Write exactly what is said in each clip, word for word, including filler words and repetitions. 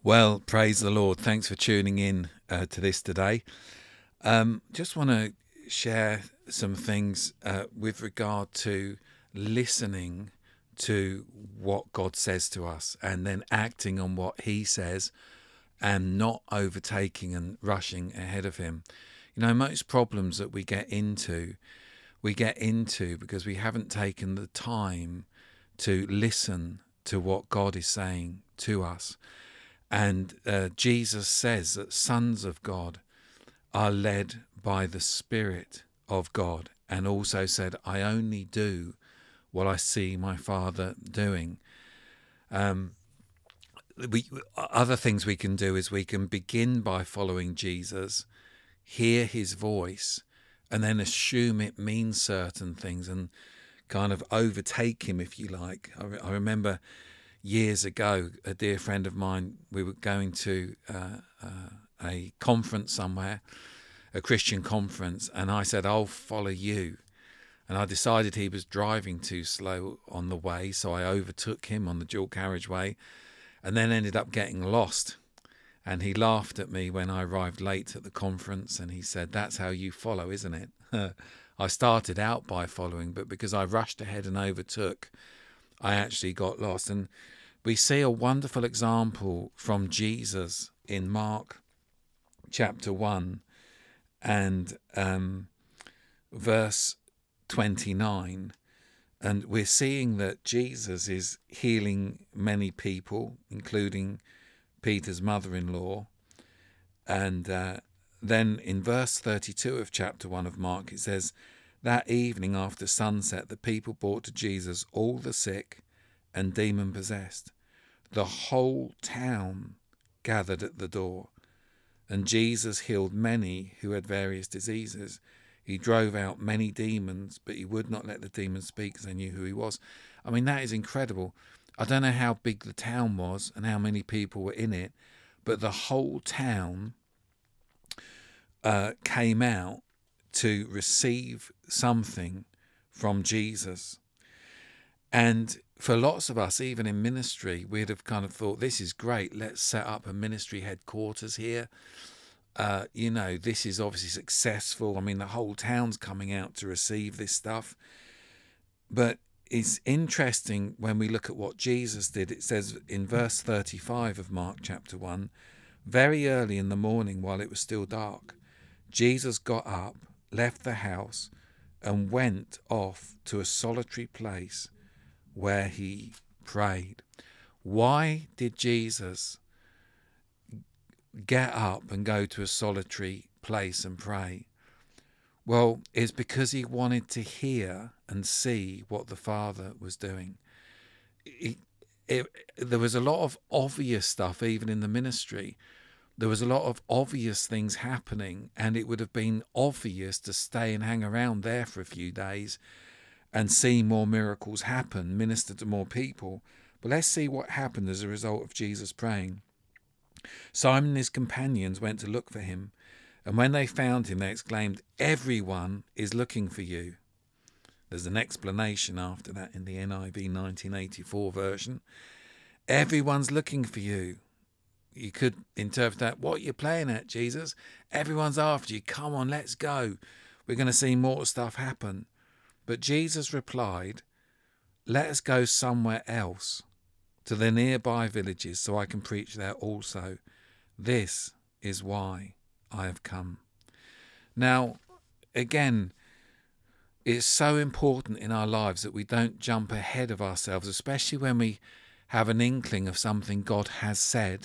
Well, praise the Lord. Thanks for tuning in uh, to this today. Um, just want to share some things uh, with regard to listening to what God says to us and then acting on what He says and not overtaking and rushing ahead of Him. You know, most problems that we get into, we get into because we haven't taken the time to listen to what God is saying to us. And uh, Jesus says that sons of God are led by the Spirit of God, and also said, I only do what I see my Father doing. Um, we Other things we can do is we can begin by following Jesus, hear his voice, and then assume it means certain things and kind of overtake him, if you like. I, re- I remember years ago, a dear friend of mine, we were going to uh, uh, a conference somewhere, a Christian conference, and I said, I'll follow you. And I decided he was driving too slow on the way, so I overtook him on the dual carriageway and then ended up getting lost. And he laughed at me when I arrived late at the conference, and he said, that's how you follow, isn't it? I started out by following, but because I rushed ahead and overtook, I actually got lost. And we see a wonderful example from Jesus in Mark chapter one and um, verse twenty-nine. And we're seeing that Jesus is healing many people, including Peter's mother-in-law. And uh, then in verse thirty-two of chapter one of Mark, it says, that evening after sunset, the people brought to Jesus all the sick and demon-possessed. The whole town gathered at the door, and Jesus healed many who had various diseases. He drove out many demons, but he would not let the demons speak because they knew who he was. I mean, that is incredible. I don't know how big the town was and how many people were in it, but the whole town uh, came out to receive something from Jesus. And for lots of us, even in ministry, we'd have kind of thought, this is great. Let's set up a ministry headquarters here. Uh, you know, this is obviously successful. I mean, the whole town's coming out to receive this stuff. But it's interesting when we look at what Jesus did. It says in verse thirty-five of Mark chapter one, very early in the morning while it was still dark, Jesus got up, left the house, and went off to a solitary place where he prayed. Why did Jesus get up and go to a solitary place and pray? Well, it's because he wanted to hear and see what the Father was doing. It, it, there was a lot of obvious stuff even in the ministry. There was a lot of obvious things happening, and it would have been obvious to stay and hang around there for a few days and see more miracles happen, minister to more people. But let's see what happened as a result of Jesus praying. Simon and his companions went to look for him, and when they found him, they exclaimed, everyone is looking for you. There's an explanation after that in the N I V nineteen eighty-four version. Everyone's looking for you. You could interpret that, what are you playing at, Jesus? Everyone's after you. Come on, let's go. We're going to see more stuff happen. But Jesus replied, let us go somewhere else, to the nearby villages, so I can preach there also. This is why I have come. Now, again, it's so important in our lives that we don't jump ahead of ourselves, especially when we have an inkling of something God has said,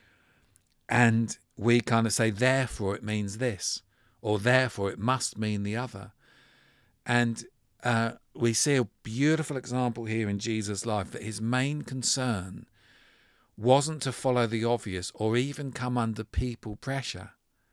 and we kind of say, therefore it means this, or therefore it must mean the other. And uh, we see a beautiful example here in Jesus' life that his main concern wasn't to follow the obvious or even come under people pressure.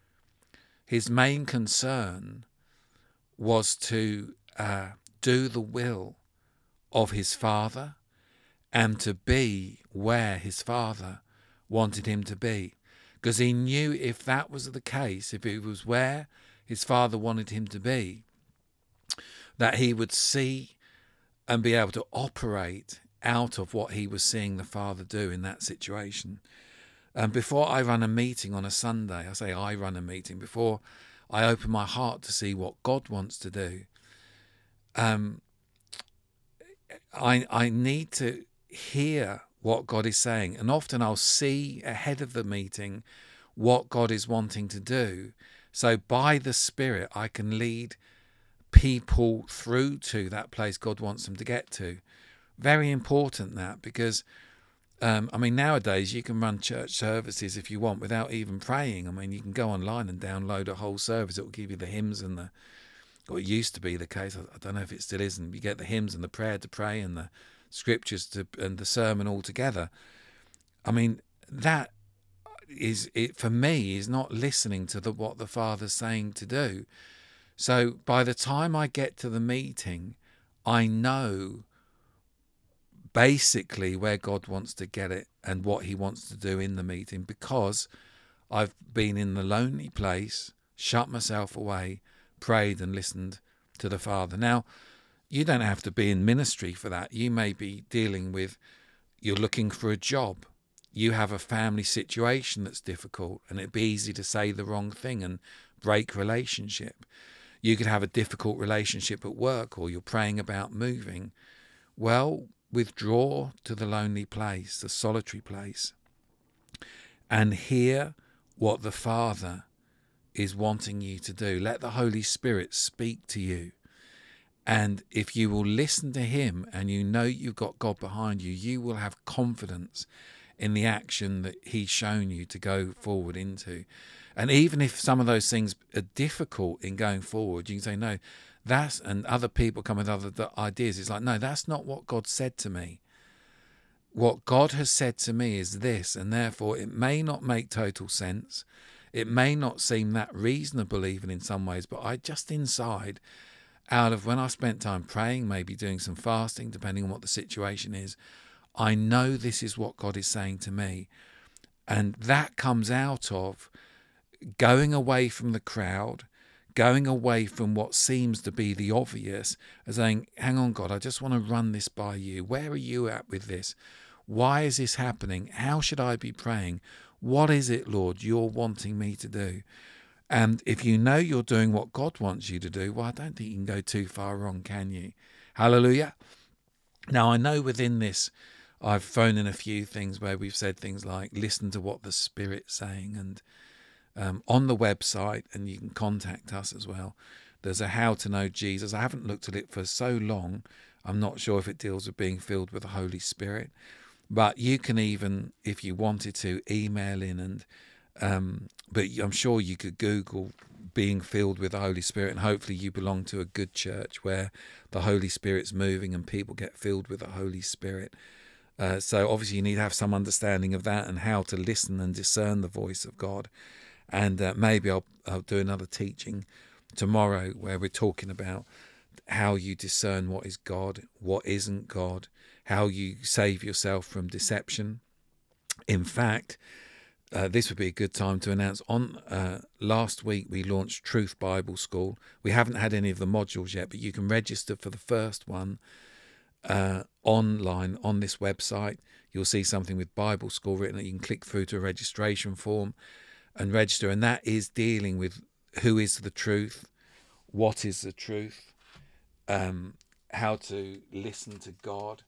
His main concern was to uh, do the will of his Father and to be where his Father wanted him to be. Because he knew if that was the case, if it was where his Father wanted him to be, that he would see and be able to operate out of what he was seeing the Father do in that situation. Um, before I run a meeting on a Sunday, I say I run a meeting, before I open my heart to see what God wants to do, um, I, I need to hear what God is saying. And often I'll see ahead of the meeting what God is wanting to do. So by the Spirit, I can lead people through to that place God wants them to get to. Very important that, because um, I mean, nowadays you can run church services if you want without even praying. I mean, you can go online and download a whole service. It will give you the hymns and the, or it used to be the case, I, I don't know if it still isn't. You get the hymns and the prayer to pray and the scriptures to and the sermon all together. I mean, that is it for me is not listening to the what the Father's saying to do. So by the time I get to the meeting, I know basically where God wants to get it and what he wants to do in the meeting, because I've been in the lonely place, shut myself away, prayed and listened to the Father. Now, you don't have to be in ministry for that. You may be dealing with, you're looking for a job. You have a family situation that's difficult, and it'd be easy to say the wrong thing and break relationship. You could have a difficult relationship at work, or you're praying about moving. Well, withdraw to the lonely place, the solitary place, and hear what the Father is wanting you to do. Let the Holy Spirit speak to you. And if you will listen to him and you know you've got God behind you, you will have confidence in the action that he's shown you to go forward into. And even if some of those things are difficult in going forward, you can say, no, that's, and other people come with other ideas. It's like, no, that's not what God said to me. What God has said to me is this, and therefore it may not make total sense. It may not seem that reasonable even in some ways, but I just inside, out of when I spent time praying, maybe doing some fasting, depending on what the situation is, I know this is what God is saying to me. And that comes out of going away from the crowd, going away from what seems to be the obvious, and saying, hang on, God, I just want to run this by you. Where are you at with this? Why is this happening? How should I be praying? What is it, Lord, you're wanting me to do? And if you know you're doing what God wants you to do, well, I don't think you can go too far wrong, can you? Hallelujah. Now, I know within this, I've thrown in a few things where we've said things like, listen to what the Spirit's saying. And um, on the website, and you can contact us as well, there's a How to Know Jesus. I haven't looked at it for so long. I'm not sure if it deals with being filled with the Holy Spirit. But you can even, if you wanted to, email in and Um, but I'm sure you could Google being filled with the Holy Spirit, and hopefully you belong to a good church where the Holy Spirit's moving and people get filled with the Holy Spirit. Uh, so obviously you need to have some understanding of that and how to listen and discern the voice of God. And uh, maybe I'll, I'll do another teaching tomorrow where we're talking about how you discern what is God, what isn't God, how you save yourself from deception. In fact, Uh, this would be a good time to announce on uh, last week we launched Truth Bible School. We haven't had any of the modules yet, but you can register for the first one uh, online on this website. You'll see something with Bible School written. You can click through to a registration form and register, and that is dealing with who is the truth, what is the truth, um, how to listen to God,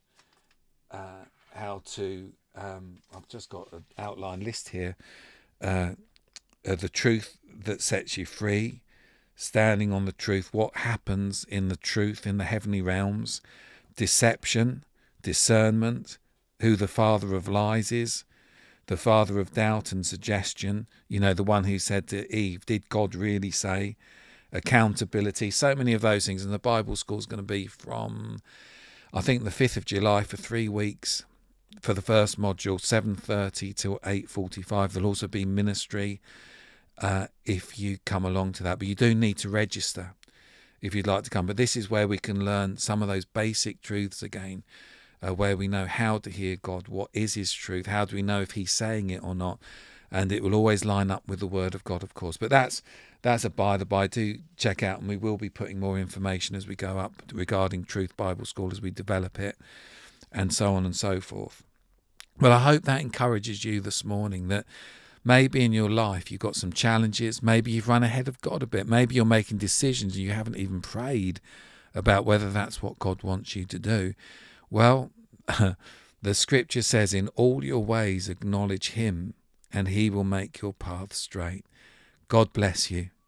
uh, how to Um, I've just got an outline list here. Uh, uh, the truth that sets you free, standing on the truth, what happens in the truth in the heavenly realms, deception, discernment, who the father of lies is, the father of doubt and suggestion, you know, the one who said to Eve, did God really say? Accountability, so many of those things. And the Bible School is going to be from, I think, the fifth of July for three weeks. For the first module, seven thirty till eight forty-five. There'll also be ministry uh, if you come along to that. But you do need to register if you'd like to come. But this is where we can learn some of those basic truths again, uh, where we know how to hear God, what is his truth, how do we know if he's saying it or not. And it will always line up with the word of God, of course. But that's that's a by the by. Do check out, and we will be putting more information as we go up regarding Truth Bible School as we develop it, and so on and so forth. Well, I hope that encourages you this morning, that maybe in your life you've got some challenges. Maybe you've run ahead of God a bit. Maybe you're making decisions and you haven't even prayed about whether that's what God wants you to do. Well, the scripture says, in all your ways acknowledge him and he will make your path straight. God bless you.